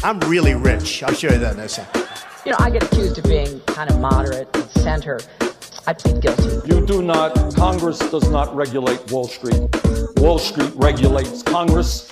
I'm really rich. I'll show you that in a second. I get accused of being kind of moderate and center. I plead guilty. Congress does not regulate Wall Street. Wall Street regulates Congress.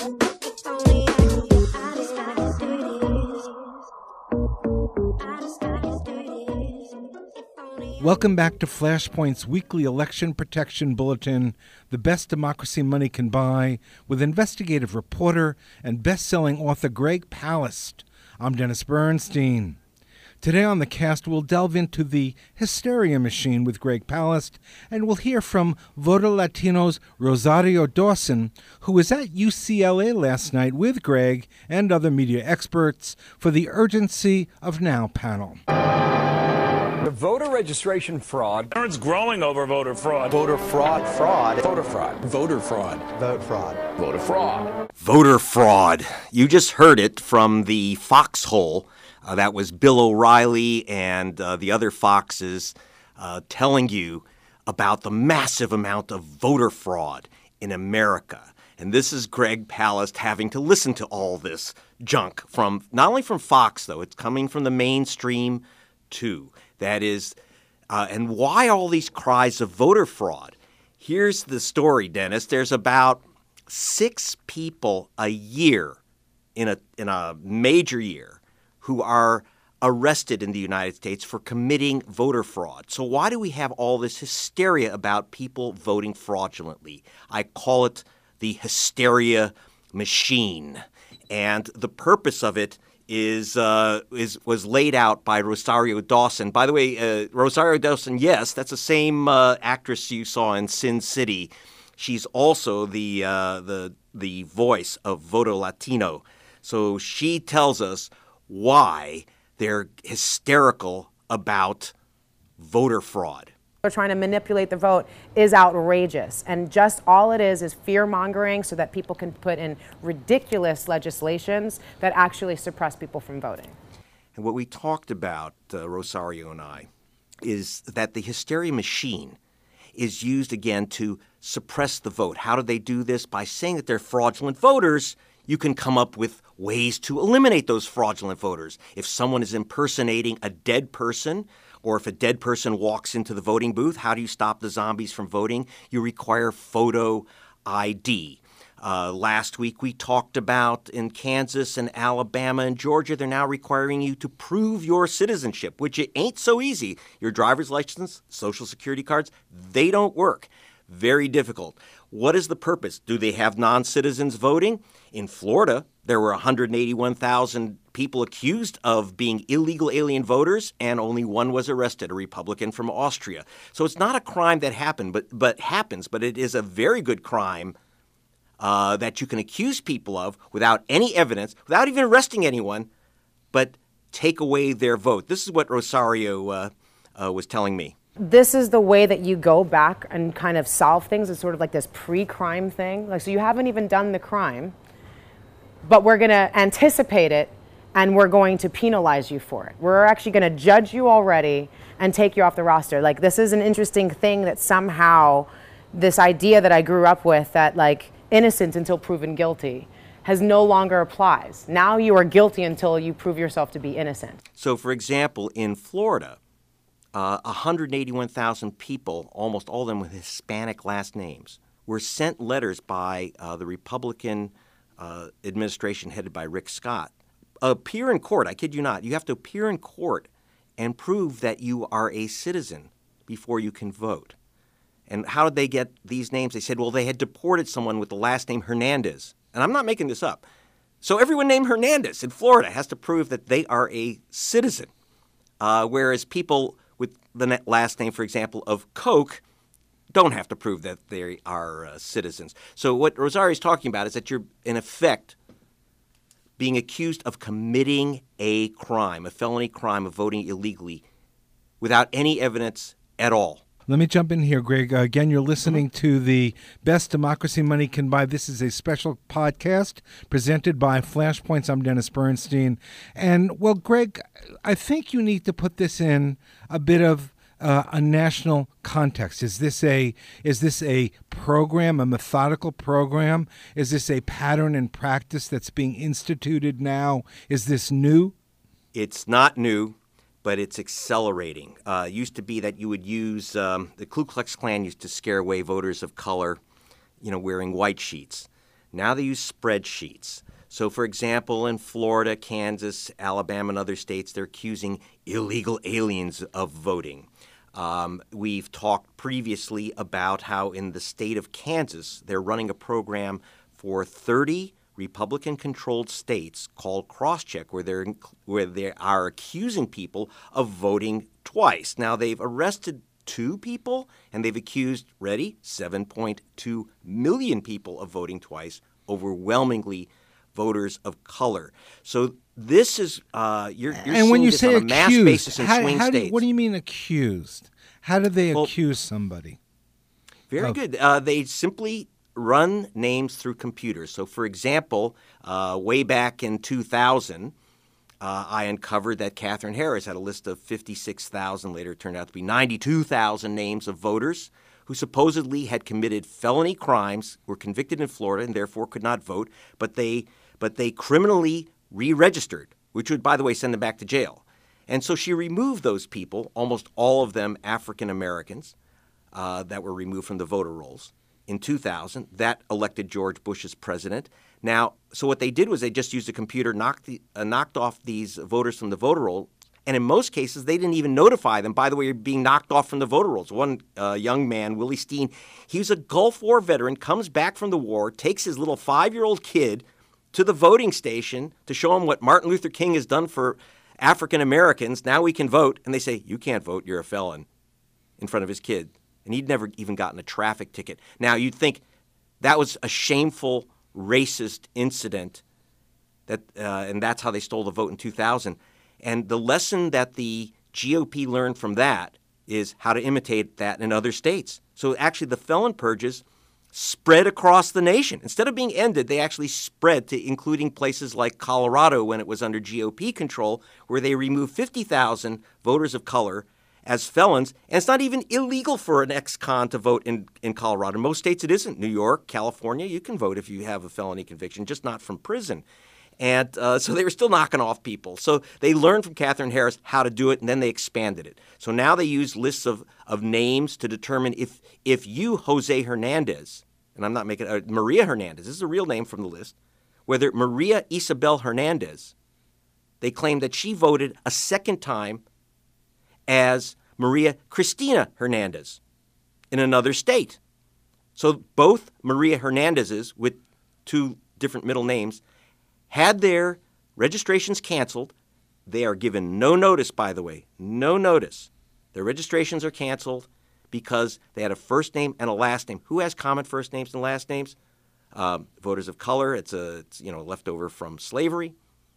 Welcome back to Flashpoint's weekly election protection bulletin, the best democracy money can buy, with investigative reporter and best-selling author Greg Palast. I'm Dennis Bernstein. Today on the cast, we'll delve into the hysteria machine with Greg Palast, and we'll hear from Voto Latino's Rosario Dawson, who was at UCLA last night with Greg and other media experts for the Urgency of Now panel. The voter registration fraud. It's growing over voter fraud. Voter fraud. Voter fraud. Voter fraud. Vote fraud. Voter fraud. Voter fraud. You just heard it from the foxhole. That was Bill O'Reilly and the other foxes telling you about the massive amount of voter fraud in America. And this is Greg Palast having to listen to all this junk from, not only from Fox, though, it's coming from the mainstream, too. That is, and why all these cries of voter fraud? Here's the story, Dennis. There's about 6 people a year in a major year who are arrested in the United States for committing voter fraud. So why do we have all this hysteria about people voting fraudulently? I call it the hysteria machine. And the purpose of it was laid out by Rosario Dawson. By the way, Rosario Dawson, yes, that's the same actress you saw in Sin City. She's also the voice of Voto Latino. So she tells us why they're hysterical about voter fraud. They're trying to manipulate the vote is outrageous. And just all it is fear-mongering so that people can put in ridiculous legislations that actually suppress people from voting. And what we talked about, Rosario and I, is that the hysteria machine is used again to suppress the vote. How do they do this? By saying that they're fraudulent voters, you can come up with ways to eliminate those fraudulent voters. If someone is impersonating a dead person, or if a dead person walks into the voting booth, how do you stop the zombies from voting? You require photo ID. Last week we talked about in Kansas and Alabama and Georgia, they're now requiring you to prove your citizenship, which it ain't so easy. Your driver's license, social security cards, they don't work. Very difficult. What is the purpose? Do they have non-citizens voting? In Florida, there were 181,000 people accused of being illegal alien voters, and only one was arrested, a Republican from Austria. So it's not a crime that happened, but happens, but it is a very good crime that you can accuse people of without any evidence, without even arresting anyone, but take away their vote. This is what Rosario was telling me. This is the way that you go back and kind of solve things. It's sort of like this pre-crime thing. Like, so you haven't even done the crime, but we're going to anticipate it and we're going to penalize you for it. We're actually going to judge you already and take you off the roster. Like, this is an interesting thing that somehow this idea that I grew up with that, like, innocent until proven guilty has no longer applies. Now you are guilty until you prove yourself to be innocent. So, for example, in Florida, 181,000 people, almost all of them with Hispanic last names, were sent letters by the Republican administration headed by Rick Scott. Appear in court, I kid you not, you have to appear in court and prove that you are a citizen before you can vote. And how did they get these names? They said, well, they had deported someone with the last name Hernandez. And I'm not making this up. So everyone named Hernandez in Florida has to prove that they are a citizen, whereas people with the last name, for example, of Koch don't have to prove that they are citizens. So what Rosario is talking about is that you're, in effect, being accused of committing a crime, a felony crime of voting illegally without any evidence at all. Let me jump in here, Greg. Again, you're listening to the Best Democracy Money Can Buy. This is a special podcast presented by Flashpoints. I'm Dennis Bernstein. And, well, Greg, I think you need to put this in a bit of a national context? Is this a program, a methodical program? Is this a pattern and practice that's being instituted now? Is this new? It's not new, but it's accelerating. It used to be that you would use the Ku Klux Klan used to scare away voters of color, wearing white sheets. Now they use spreadsheets. So, for example, in Florida, Kansas, Alabama, and other states, they're accusing illegal aliens of voting. We've talked previously about how in the state of Kansas, they're running a program for 30 Republican-controlled states called Crosscheck, where they are accusing people of voting twice. Now, they've arrested 2 people, and they've accused, 7.2 million people of voting twice, overwhelmingly voters of color. So this is you're and when seeing you this say on a mass accused, basis in swing states. What do you mean accused? How do they accuse somebody? Very good. They simply run names through computers. So, for example, way back in 2000, I uncovered that Katherine Harris had a list of 56,000. Later, it turned out to be 92,000 names of voters who supposedly had committed felony crimes, were convicted in Florida, and therefore could not vote. But they criminally re-registered, which would, by the way, send them back to jail. And so she removed those people, almost all of them African Americans, that were removed from the voter rolls in 2000. That elected George Bush as president. Now, so what they did was they just used a computer, knocked off these voters from the voter roll, and in most cases, they didn't even notify them. By the way, you're being knocked off from the voter rolls. One young man, Willie Steen, he was a Gulf War veteran, comes back from the war, takes his little 5-year-old kid to the voting station to show him what Martin Luther King has done for African Americans. Now we can vote. And they say, you can't vote, you're a felon, in front of his kid. And he'd never even gotten a traffic ticket. Now, you'd think that was a shameful, racist incident, and that's how they stole the vote in 2000. And the lesson that the GOP learned from that is how to imitate that in other states. So actually the felon purges spread across the nation. Instead of being ended, they actually spread to including places like Colorado when it was under GOP control, where they removed 50,000 voters of color as felons. And it's not even illegal for an ex-con to vote in Colorado. In most states it isn't. New York, California, you can vote if you have a felony conviction, just not from prison. And so they were still knocking off people. So they learned from Katherine Harris how to do it, and then they expanded it. So now they use lists of names to determine if you, Jose Hernandez, and I'm not making Maria Hernandez, this is a real name from the list, whether Maria Isabel Hernandez, they claim that she voted a second time as Maria Cristina Hernandez in another state. So both Maria Hernandezes with 2 different middle names had their registrations canceled. They are given no notice, by the way, no notice. Their registrations are canceled because they had a first name and a last name. Who has common first names and last names? Voters of color. It's leftover from slavery.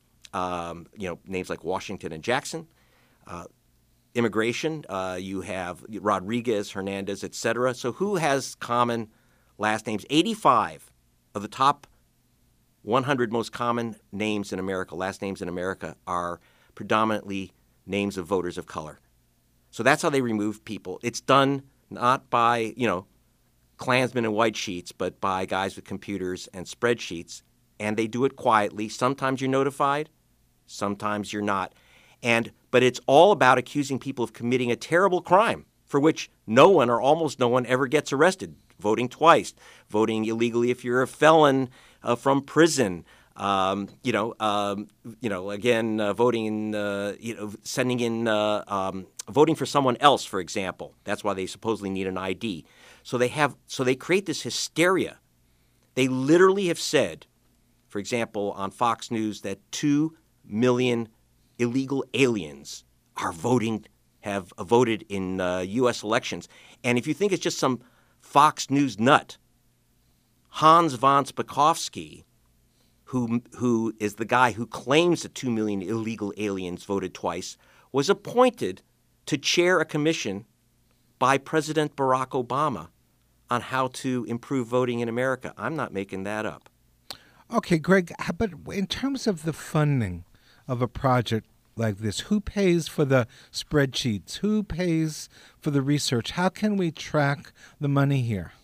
Names like Washington and Jackson. Immigration. You have Rodriguez, Hernandez, etc. So who has common last names? 85 of the top 100 most common names in America, last names in America, are predominantly names of voters of color. So that's how they remove people. It's done not by, Klansmen in white sheets, but by guys with computers and spreadsheets. And they do it quietly. Sometimes you're notified, sometimes you're not. But it's all about accusing people of committing a terrible crime for which no one or almost no one ever gets arrested. Voting twice, voting illegally if you're a felon from prison, voting voting for someone else, for example. That's why they supposedly need an ID. So they create this hysteria. They literally have said, for example, on Fox News, that 2 million illegal aliens have voted in U.S. elections. And if you think it's just some Fox News nut, Hans von Spakovsky, who is the guy who claims that 2 million illegal aliens voted twice, was appointed to chair a commission by President Barack Obama on how to improve voting in America. I'm not making that up. Okay, Greg, but in terms of the funding of a project like this? Who pays for the spreadsheets? Who pays for the research? How can we track the money here?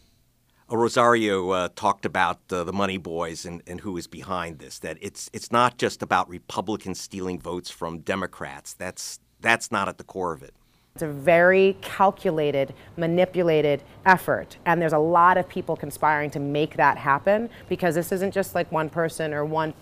Rosario talked about the money boys and who is behind this, that it's not just about Republicans stealing votes from Democrats. That's not at the core of it. It's a very calculated, manipulated effort, and there's a lot of people conspiring to make that happen, because this isn't just like one person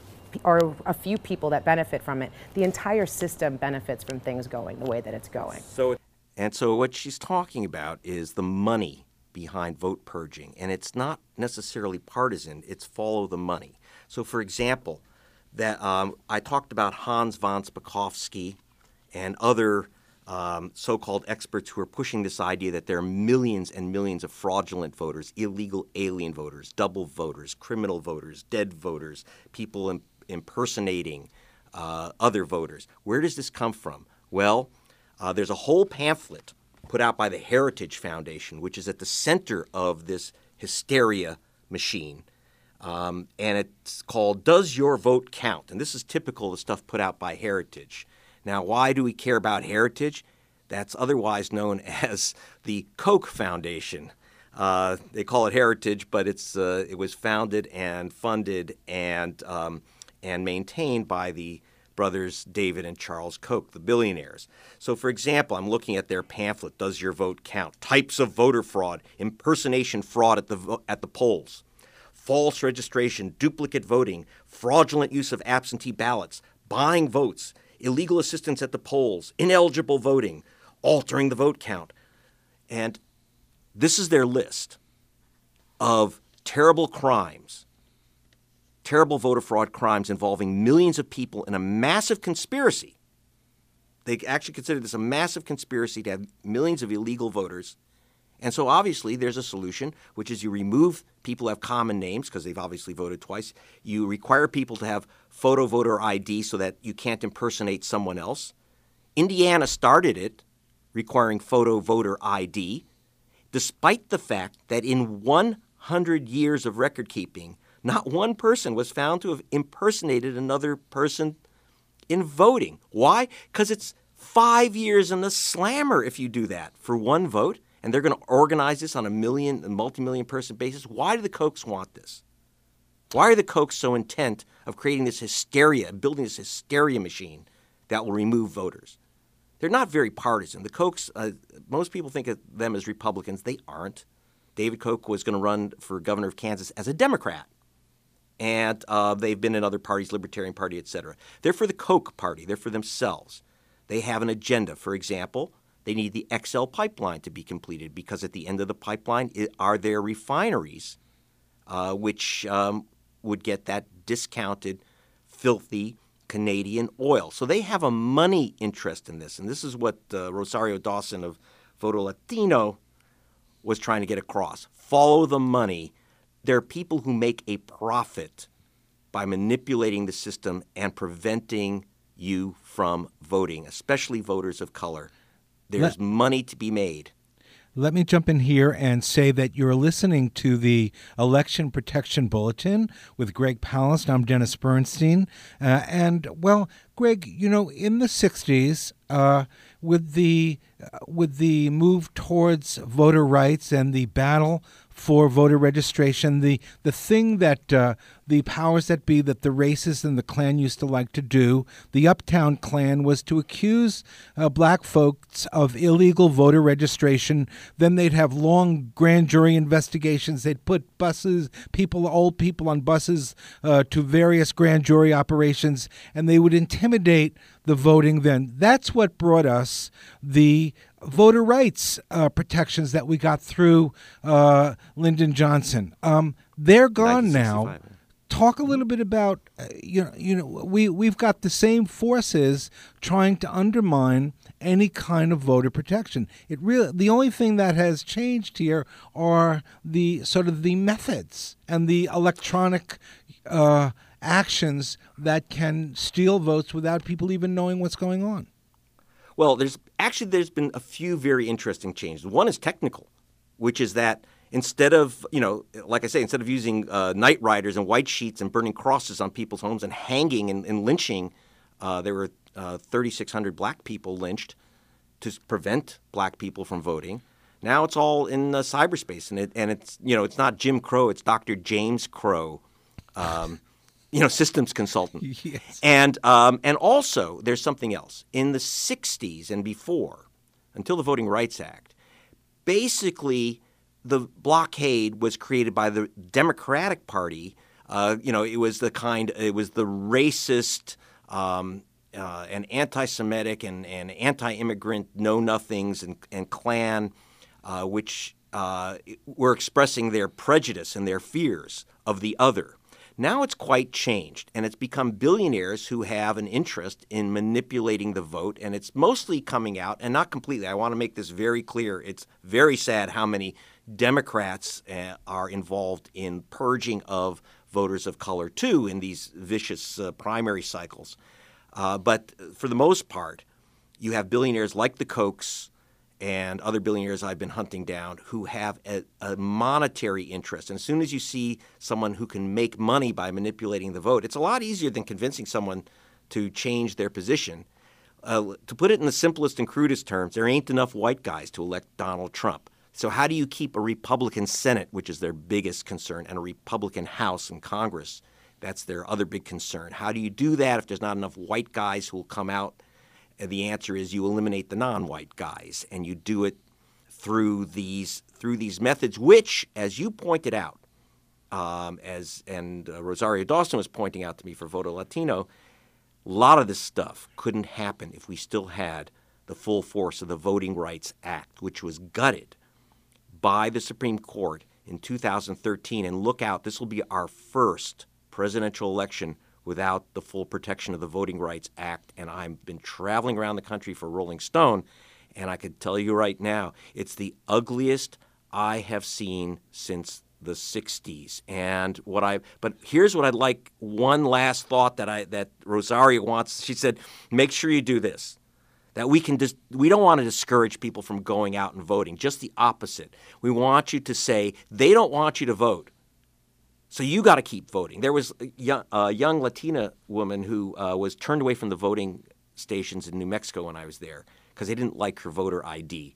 or a few people that benefit from it. The entire system benefits from things going the way that it's going. So what she's talking about is the money behind vote purging, and it's not necessarily partisan. It's follow the money. So, for example, that I talked about Hans von Spakovsky and other so-called experts who are pushing this idea that there are millions and millions of fraudulent voters, illegal alien voters, double voters, criminal voters, dead voters, people impersonating other voters. Where does this come from? Well, there's a whole pamphlet put out by the Heritage Foundation, which is at the center of this hysteria machine. And it's called Does Your Vote Count? And this is typical of the stuff put out by Heritage. Now, why do we care about Heritage? That's otherwise known as the Koch Foundation. They call it Heritage, but it was founded and funded and maintained by the brothers David and Charles Koch, the billionaires. So, for example, I'm looking at their pamphlet, Does Your Vote Count? Types of voter fraud, impersonation fraud at the polls, false registration, duplicate voting, fraudulent use of absentee ballots, buying votes, illegal assistance at the polls, ineligible voting, altering the vote count. And this is their list of terrible crimes, terrible voter fraud crimes involving millions of people in a massive conspiracy. They actually consider this a massive conspiracy to have millions of illegal voters. And so obviously there's a solution, which is you remove people who have common names because they've obviously voted twice. You require people to have photo voter ID so that you can't impersonate someone else. Indiana started it, requiring photo voter ID, despite the fact that in 100 years of record keeping, not one person was found to have impersonated another person in voting. Why? Because it's 5 years in the slammer if you do that for one vote, and they're going to organize this on a multi-million person basis. Why do the Kochs want this? Why are the Kochs so intent of creating this hysteria, building this hysteria machine that will remove voters? They're not very partisan. The Kochs, most people think of them as Republicans. They aren't. David Koch was going to run for governor of Kansas as a Democrat. And they've been in other parties, Libertarian Party, et cetera. They're for the Koch party. They're for themselves. They have an agenda. For example, they need the XL pipeline to be completed because at the end of the pipeline are their refineries, which would get that discounted, filthy Canadian oil. So they have a money interest in this. And this is what Rosario Dawson of Voto Latino was trying to get across. Follow the money. There are people who make a profit by manipulating the system and preventing you from voting, especially voters of color. There's money to be made. Let me jump in here and say that you're listening to the Election Protection Bulletin with Greg Palast. I'm Dennis Bernstein. Well, Greg, you know, in the 60s, with the move towards voter rights and the battle for voter registration, the thing that the powers that be, that the racists and the Klan used to like to do, the Uptown Klan, was to accuse black folks of illegal voter registration. Then they'd have long grand jury investigations. They'd put old people on buses to various grand jury operations, and they would intimidate the voting then. That's what brought us the voter rights protections that we got through Lyndon Johnson. They're gone now. Talk a little bit about we've got the same forces trying to undermine any kind of voter protection. The only thing that has changed here are the sort of the methods and the electronic actions that can steal votes without people even knowing what's going on. Well, there's been a few very interesting changes. One is technical, which is that instead of, like I say, instead of using night riders and white sheets and burning crosses on people's homes and hanging and lynching, there were 3,600 black people lynched to prevent black people from voting. Now it's all in cyberspace, and it's not Jim Crow, it's Dr. James Crow, systems consultant. Yes. And also there's something else. In the 60s and before, until the Voting Rights Act, basically the blockade was created by the Democratic Party. It was the racist and anti-Semitic and anti-immigrant know-nothings and Klan, which were expressing their prejudice and their fears of the other. Now it's quite changed, and it's become billionaires who have an interest in manipulating the vote, and it's mostly coming out, and not completely. I want to make this very clear. It's very sad how many Democrats are involved in purging of voters of color, too, in these vicious primary cycles. But for the most part, you have billionaires like the Kochs and other billionaires I've been hunting down who have a monetary interest. And as soon as you see someone who can make money by manipulating the vote, it's a lot easier than convincing someone to change their position. To put it in the simplest and crudest terms, there ain't enough white guys to elect Donald Trump. So how do you keep a Republican Senate, which is their biggest concern, and a Republican House and Congress? That's their other big concern. How do you do that if there's not enough white guys who will come out? And the answer is you eliminate the non-white guys, and you do it through these methods, which, as you pointed out, Rosario Dawson was pointing out to me for Voto Latino, a lot of this stuff couldn't happen if we still had the full force of the Voting Rights Act, which was gutted by the Supreme Court in 2013. And look out, this will be our first presidential election without the full protection of the Voting Rights Act. And I've been traveling around the country for Rolling Stone, and I could tell you right now, it's the ugliest I have seen since the 60s. But here's what I'd like, one last thought that Rosario wants. She said, make sure you do this. That we don't want to discourage people from going out and voting, just the opposite. We want you to say, they don't want you to vote, so you got to keep voting. There was a young Latina woman who was turned away from the voting stations in New Mexico when I was there because they didn't like her voter ID.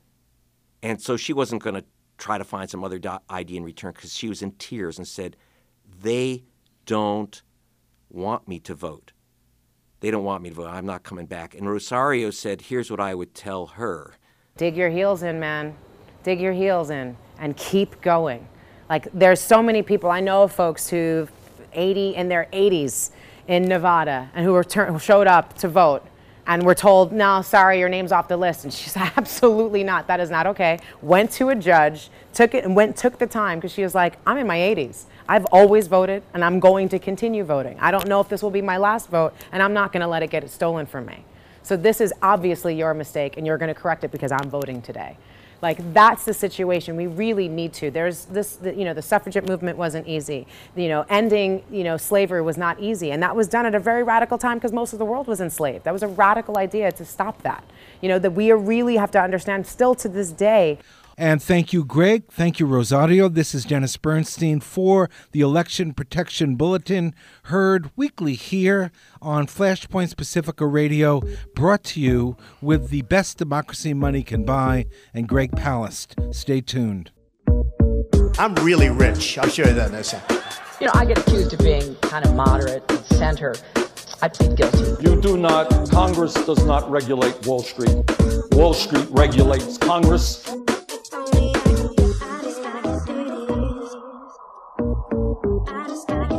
And so she wasn't going to try to find some other ID in return because she was in tears and said, they don't want me to vote. They don't want me to vote. I'm not coming back. And Rosario said, here's what I would tell her. Dig your heels in, man. Dig your heels in and keep going. Like, there's so many people. I know of folks who in their 80s in Nevada and who showed up to vote and were told, no, sorry, your name's off the list. And she said, absolutely not. That is not okay. Went to a judge, took the time, because she was like, I'm in my 80s. I've always voted, and I'm going to continue voting. I don't know if this will be my last vote, and I'm not going to let it get stolen from me. So this is obviously your mistake, and you're going to correct it because I'm voting today. Like, that's the situation. We really need to. There's this, the suffragette movement wasn't easy. Ending, slavery was not easy. And that was done at a very radical time because most of the world was enslaved. That was a radical idea to stop that. That we really have to understand still to this day. And thank you, Greg. Thank you, Rosario. This is Dennis Bernstein for the Election Protection Bulletin, heard weekly here on Flashpoint Pacifica Radio, brought to you with the best democracy money can buy, and Greg Palast. Stay tuned. I'm really rich. I'll show you that in a second. I get accused of being kind of moderate and center. I plead guilty. Congress does not regulate Wall Street. Wall Street regulates Congress. I just gotta